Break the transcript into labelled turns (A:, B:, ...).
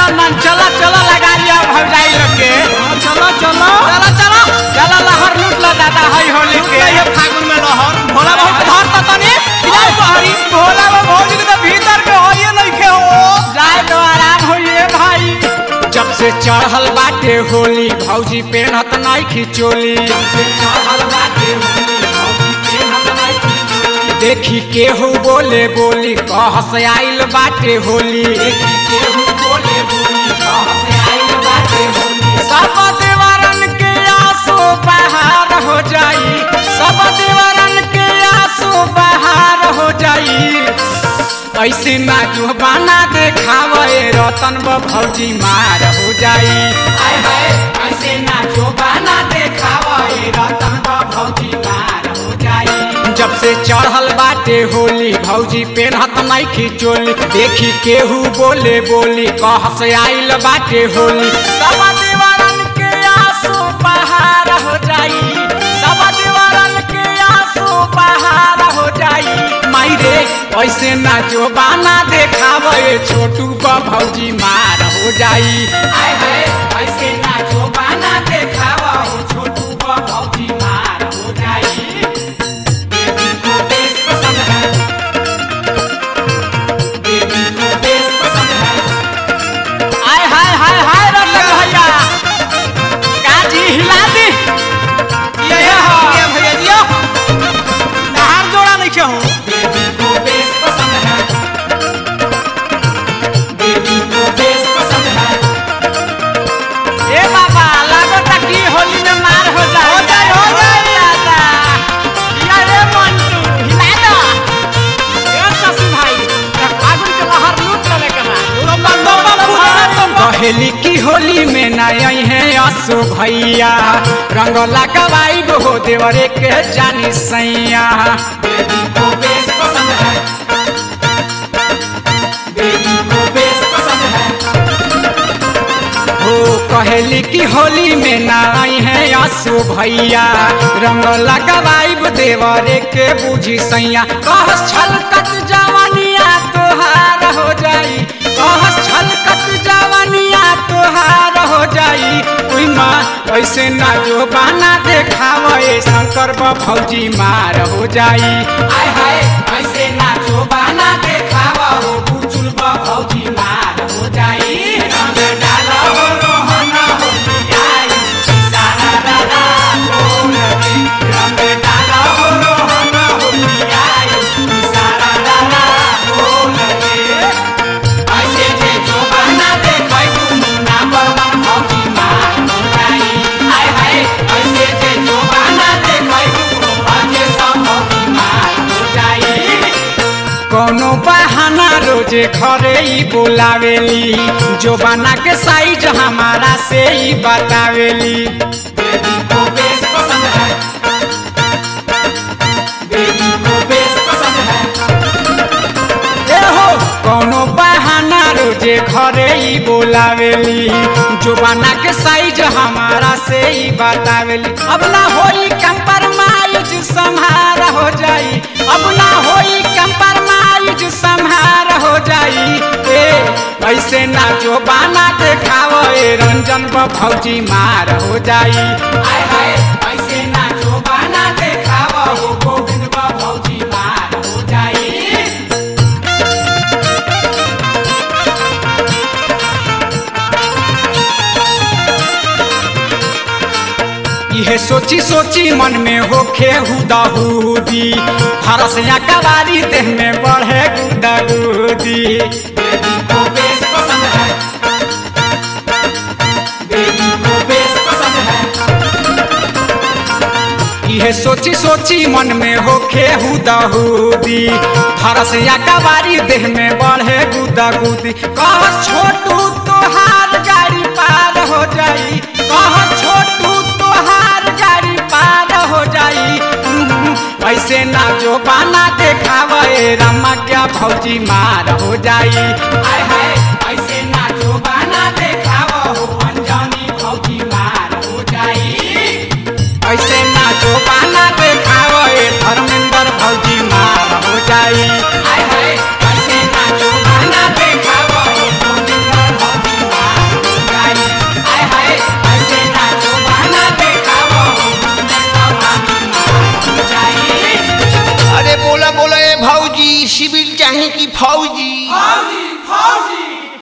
A: नंदन चलो चलो लगा लिया भौजाई लोग के।
B: चलो चलो
A: चलो चलो चलो लहर लूट लो दादा हई होली के।
B: ये फागुन में लहर भोला बाबू धर त तनी इधर बहरी भोला बाबू भौजी के तो भीतर के होइए नहीं के हो
A: जाए तो आराम होइए भाई। जब से चढ़ल बाटे होली भौजी पेनहत नहीं खिचोली। देखी केहू बोले बोली कहस आइल बाटे होली। सब देवरन के आंसू बहार हो जाई, सब देवरन के आंसू बहार हो जाई। ऐसे ना जो बना देखावे रतन ब भौजी मार हो जाई। ऐसे ना जो बना देखावे रतन ब भौजी मार हो जाई। जब से चढ़ल बाटे होली भौजी पेनहत नहीं खिचोली। देखी केहू बोले बोली कहस आइल बाटे होली। सब देवरन के आंसू बहार हो जाई, सब देवरन के आंसू बहार हो जाई। माई रे ऐसे ना जो बाना देखावे छोटू ब भौजी मार हो जाई। ऐसे ना जो बाना देखावे छोटू ब भौजी मार हो जाई। बेबी को बेस पसंद है, बेबी को बेस पसंद है। आय हाय हाय हाय रतन भैया काजी हिला दी।
B: ये भैया जियो बाहर जोड़ा नहीं के हो
A: बेबी को बेस पसंद है, बेबी को बेस पसंद है। ए बाबा लागता कि होली में मार हो जाए।
B: हो जाए, हो जाए।
A: दादा या रे मंटू हिला दो। ए शशि भाई त फागुन के लहर लूट लेने के बाद कहेली की होली में न आई है असु भैया। रंग लगावाई हो देवरे के जानी सैया। बेबी को बेस पसंद है, बेबी को बेस पसंद है। हो कहेली की होली में न आई है असु भैया। रंग लगावाई देवरे के बुझी सैया। कहस छलकत जवानिया तोहार हो जाई, कहस छलकत जवानिया तोहार हो जाई। उई माँ ऐसे ना जो बाना देखावे शंकर ब भौजी मार हो जाई। आय हाय ऐसे ना जो बाना देखावा हो बुचुल ब भौजी मार हो जाई। रंग डालो हो रोहन होली आई, सारा दादा बोल रे। रंग डालो हो रोहन होली आई, सारा दादा बोल रे। ऐसे जे जो बना देखाई मुन्ना बबन भौजी मार हो जाई। आय हाय ऐसे जे जो बना देखाई अजे सब भौजी मार हो जाई। कोनो बहाना रोजे घरे ही बोलावेली, जो बना के साइज हमारा से ही बतावेली। बेबी को बेस पसंद है, बेबी को बेस पसंद है। ए हो कोनो बहाना रोजे घरे ही बोलावेली, जो बना के साइज हमारा से ही बतावेली। अब ना होई कंप्रोमाइज संहार हो जाई, अब ना होई कंप्रोमाइज संहार हो जाई। ऐसे ना जो बाना देखावे रंजन ब भौजी मार हो जाई। आय हाय ऐसे ना जो बाना देखावा हो गोविंद ब भौजी मार हो जाई। यह सोची सोची मन में होखे हुदाहुदी। फरसिया कवारी देह में बढ़े गुदागुदी। बेबी को बेस पसंद है, बेबी को बेस पसंद है। यह सोची सोची मन में होखे हुदाहुदी। फरसिया कवारी देह में बढ़े गुदागुदी। कह छोटू तोहार गाड़ी पार हो जाई, कह छोटू तोहार गाड़ी पार हो जाई। ऐसे ना जो बाना देखावे रमा क्या भौजी मार हो जाई। आय हाय ऐसे ना जो बाना देखावा हो अंजनी भौजी मार हो जाई। ऐसे ना जो बाना देखावे धर्मेंद्र भौजी मार हो जाई। आय हाय ऐसे ना जो बाना देखावा हो गोविंद भौजी मार
C: चाहे कि फौजी
A: फौजी फौजी